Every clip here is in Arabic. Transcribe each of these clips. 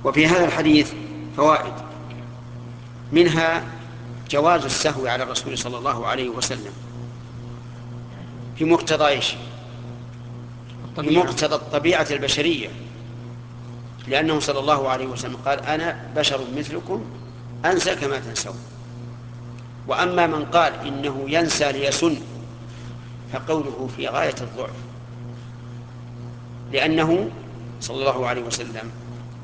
وفي هذا الحديث فوائد، منها جواز السهو على الرسول صلى الله عليه وسلم في مقتضى ايش؟ في مقتضى الطبيعة البشرية، لأنه صلى الله عليه وسلم قال أنا بشر مثلكم أنسى كما تنسون. وأما من قال إنه ينسى ليسن فقوله في غاية الضعف، لأنه صلى الله عليه وسلم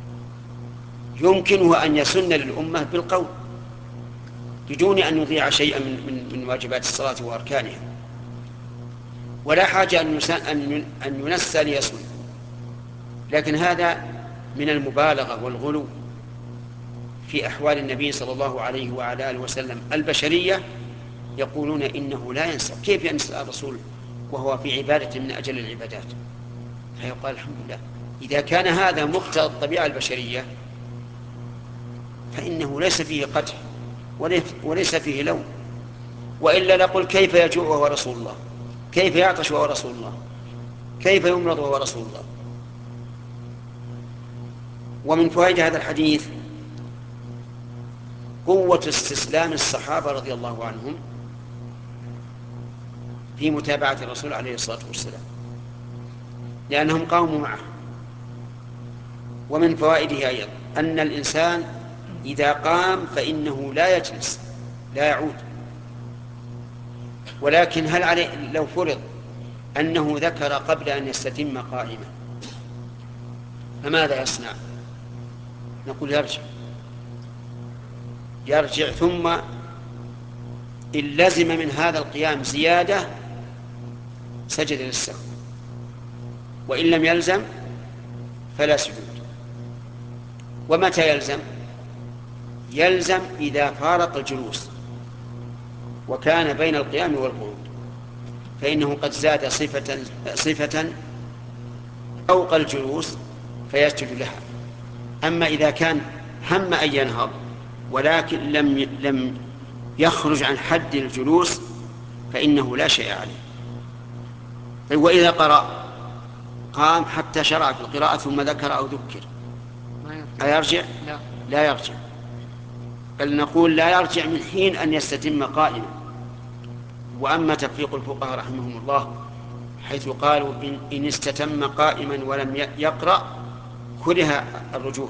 يمكنه أن يسن للأمة بالقول بدون أن يضيع شيئا من واجبات الصلاة وأركانها، ولا حاجة أن ينسى ليسن. لكن هذا من المبالغة والغلو في أحوال النبي صلى الله عليه وعلى آله وسلم البشرية. يقولون إنه لا ينسى. كيف ينسى الرسول وهو في عبادة من أجل العبادات؟ فيقال الحمد لله، إذا كان هذا مقتضى الطبيعة البشرية فإنه ليس فيه قدح وليس فيه لوم. وإلا نقول كيف يجوع وهو رسول الله، كيف يعطش وهو رسول الله، كيف يمرض وهو رسول الله. ومن فوائد هذا الحديث قوة استسلام الصحابة رضي الله عنهم في متابعة الرسول عليه الصلاة والسلام، لأنهم قاموا معه. ومن فوائده أيضا أن الإنسان إذا قام فإنه لا يجلس، لا يعود. ولكن هل عليه لو فرض أنه ذكر قبل أن يستتم قائما فماذا يصنع؟ نقول يرجع ثم إن لزم من هذا القيام زيادة سجد للسهو، وإن لم يلزم فلا سجود. ومتى يلزم؟ يلزم إذا فارق الجلوس وكان بين القيام والقعود، فإنه قد زاد صفة فوق الجلوس فيسجد لها. أما إذا كان هم أن ينهض ولكن لم يخرج عن حد الجلوس فإنه لا شيء عليه. طيب وإذا قرأ قام حتى شرع في القراءة ثم ذكر أو ذكر أيرجع؟ لا يرجع، بل نقول لا يرجع من حين أن يستتم قائما. وأما تفريق الفقهاء رحمهم الله حيث قالوا إن استتم قائما ولم يقرأ كره الرجوع،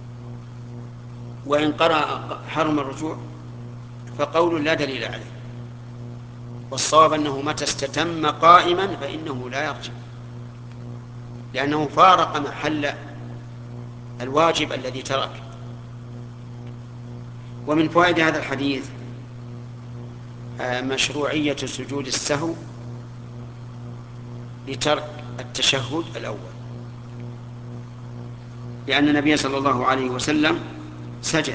وإن قرأ حرم الرجوع، فقول لا دليل عليه. والصواب أنه متى استتم قائما فإنه لا يرجع، لأنه فارق محل الواجب الذي ترك. ومن فوائد هذا الحديث مشروعية سجود السهو لترك التشهد الأول، لأن النبي صلى الله عليه وسلم سجد.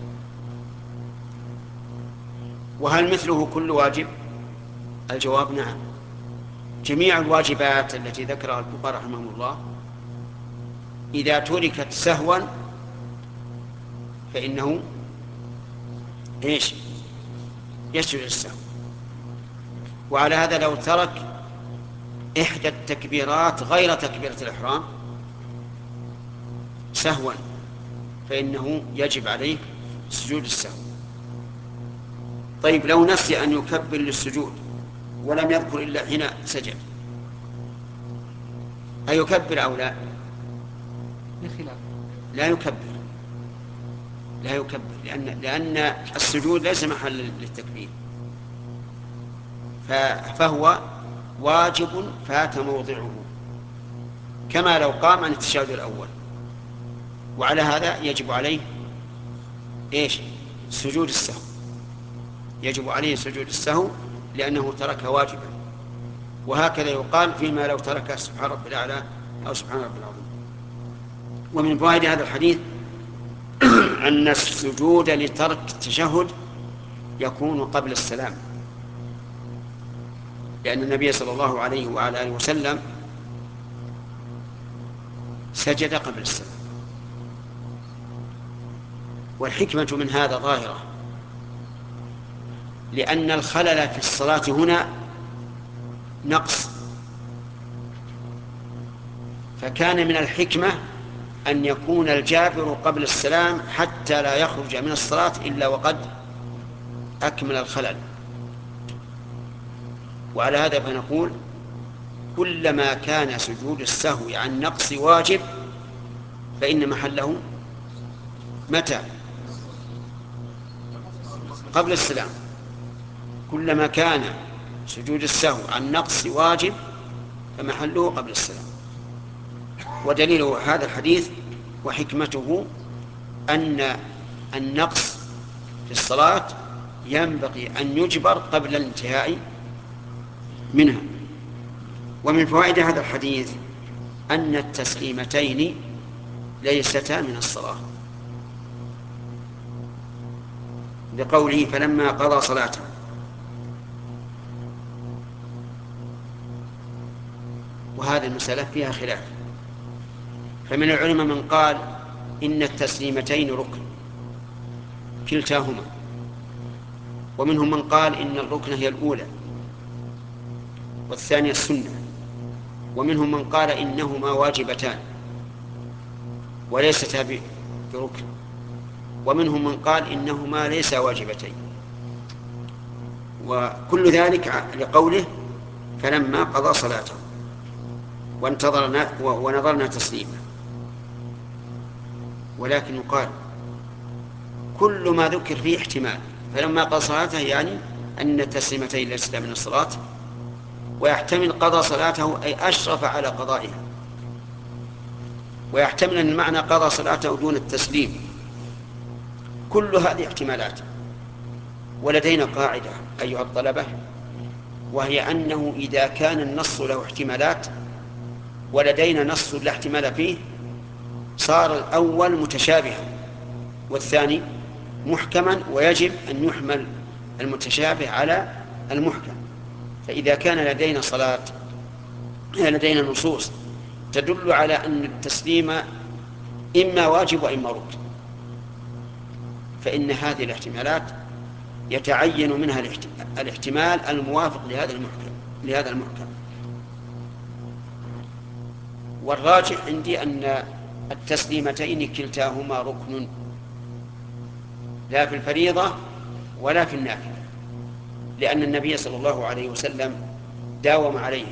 وهل مثله كل واجب؟ الجواب نعم. جميع الواجبات التي ذكرها الفقهاء رحمهم الله إذا تركت سهوا فإنه يسجد السهو. وعلى هذا لو ترك إحدى التكبيرات غير تكبيرة الإحرام سهوا فإنه يجب عليه سجود السهو. طيب لو نسي أن يكبر للسجود ولم يذكر إلا حين سجد أيكبر أو لا؟ لا يكبر، لأن السجود ليس محل للتكبير، فهو واجب فات موضعه، كما لو قام عن التشهد الأول. وعلى هذا يجب عليه سجود السهو، يجب عليه سجود السهو لأنه ترك واجبا. وهكذا يقال فيما لو ترك سبحان رب الأعلى أو سبحان رب العظيم. ومن فوائد هذا الحديث أن السجود لترك التشهد يكون قبل السلام، لأن النبي صلى الله عليه وعلى آله وسلم سجد قبل السلام. والحكمة من هذا ظاهرة، لأن الخلل في الصلاة هنا نقص، فكان من الحكمة أن يكون الجابر قبل السلام حتى لا يخرج من الصلاة إلا وقد أكمل الخلل. وعلى هذا فنقول كلما كان سجود السهو عن نقص واجب فإن محله متى؟ قبل السلام. كلما كان سجود السهو عن نقص واجب فمحله قبل السلام. ودليله هذا الحديث وحكمته أن النقص في الصلاة ينبغي أن يجبر قبل الانتهاء منها. ومن فوائد هذا الحديث أن التسليمتين ليستا من الصلاة، لقوله فلما قضى صلاته. وهذه المسألة فيها خلاف، فمن العلماء من قال إن التسليمتين ركن كلتاهما، ومنهم من قال إن الركن هي الأولى والثانية السنة، ومنهم من قال إنهما واجبتان وليستا بركن، ومنهم من قال إنهما ليسا واجبتين. وكل ذلك لقوله فلما قضى صلاته ونظرنا تسليمه. ولكن يقال كل ما ذكر فيه احتمال، فلما قضى صلاته يعني أن التسليمتين ليستا من الصلاة، ويحتمل قضى صلاته أي أشرف على قضائها، ويحتمل أن المعنى قضى صلاته دون التسليم. كل هذه احتمالات. ولدينا قاعدة أيها الطلبة، وهي أنه إذا كان النص له احتمالات ولدينا نص لا احتمال فيه صار الأول متشابها والثاني محكما، ويجب أن يحمل المتشابه على المحكم. فإذا كان لدينا نصوص تدل على أن التسليم إما واجب وإما ركن، فإن هذه الاحتمالات يتعين منها الاحتمال الموافق لهذا المحكم. والراجح عندي أن التسليمتين كلتاهما ركن، لا في الفريضة ولا في النافلة، لأن النبي صلى الله عليه وسلم داوم عليه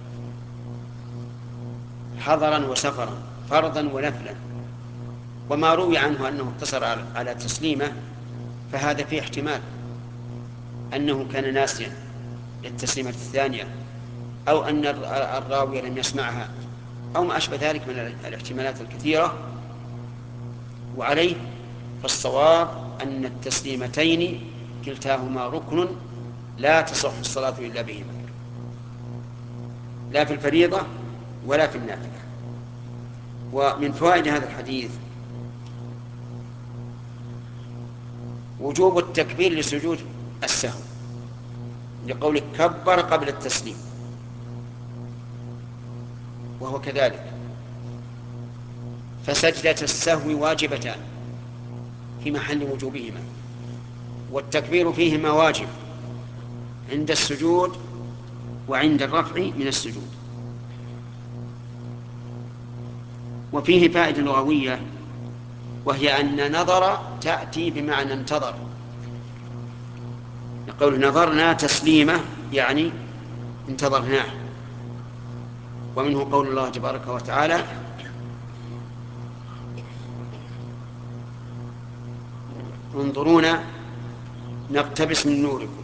حضرا وسفرا، فرضا ونفلا. وما روي عنه أنه اقتصر على تسليمه فهذا فيه احتمال أنه كان ناسيا للتسليمة الثانية، أو أن الراوي لم يسمعها، أو ما أشبه ذلك من الاحتمالات الكثيرة. وعليه فالصواب أن التسليمتين كلتاهما ركن لا تصح الصلاة إلا بهما، لا في الفريضة ولا في النافلة. ومن فوائد هذا الحديث وجوب التكبير لسجود السهو، لقولك كبر قبل التسليم، وهو كذلك. فسجدة السهو واجبتان في محل وجوبهما، والتكبير فيهما واجب عند السجود وعند الرفع من السجود. وفيه فائدة لغوية، وهي أن نظر تأتي بمعنى انتظر، يقول نظرنا تسليمة يعني انتظرناه. ومنه قول الله تبارك وتعالى انظرونا نقتبس من نوركم،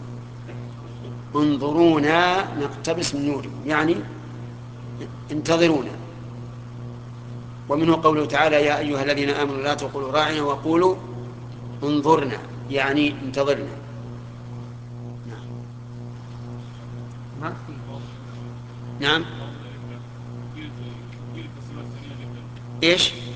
انظرونا نقتبس من نوركم يعني انتظرونا. ومنه قوله تعالى يا أيها الذين آمنوا لا تقولوا راعنا وقولوا انظرنا يعني انتظرنا. نعم. ايش؟